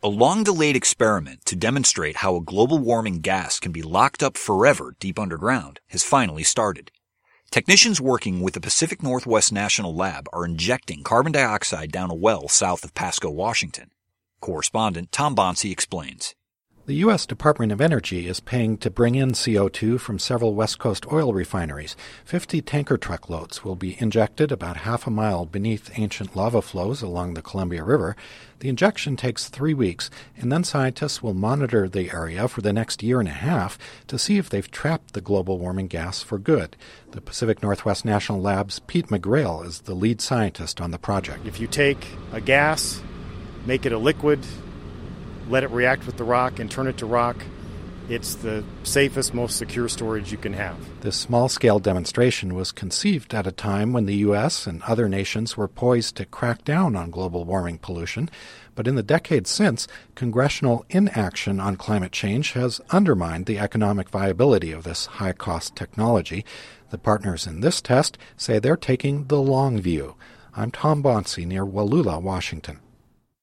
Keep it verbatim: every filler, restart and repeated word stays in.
A long-delayed experiment to demonstrate how a global warming gas can be locked up forever deep underground has finally started. Technicians working with the Pacific Northwest National Lab are injecting carbon dioxide down a well south of Pasco, Washington. Correspondent Tom Bonsi explains. The U S Department of Energy is paying to bring in C O two from several West Coast oil refineries. Fifty tanker truckloads will be injected about half a mile beneath ancient lava flows along the Columbia River. The injection takes three weeks, and then scientists will monitor the area for the next year and a half to see if they've trapped the global warming gas for good. The Pacific Northwest National Lab's Pete McGrail is the lead scientist on the project. If you take a gas, make it a liquid, let it react with the rock and turn it to rock, it's the safest, most secure storage you can have. This small-scale demonstration was conceived at a time when the U S and other nations were poised to crack down on global warming pollution. But in the decades since, congressional inaction on climate change has undermined the economic viability of this high-cost technology. The partners in this test say they're taking the long view. I'm Tom Bonsi near Wallula, Washington.